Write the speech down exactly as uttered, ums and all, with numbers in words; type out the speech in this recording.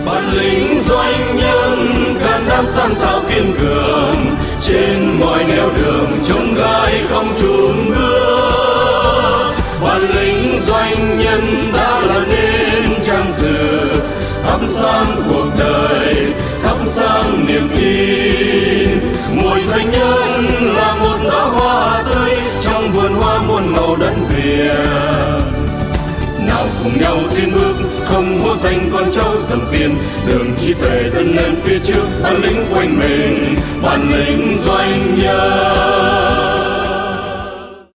Bản lĩnh doanh nhân can đảm sáng tạo kiên cường, trên mọi nẻo đường chông gai không chùn bước. Bản lĩnh doanh nhân đã làm nên trang sử thắp sáng cuộc đời, thắp sáng niềm tin. Mỗi doanh nhân là một đóa hoa tươi trong vườn hoa muôn màu đất Việt. Nào cùng nhau tiến bước, không hố danh con cháu dầm tiền, đường trí tuệ dẫn lên phía trước, bản lĩnh quanh mình, bản lĩnh doanh nhân.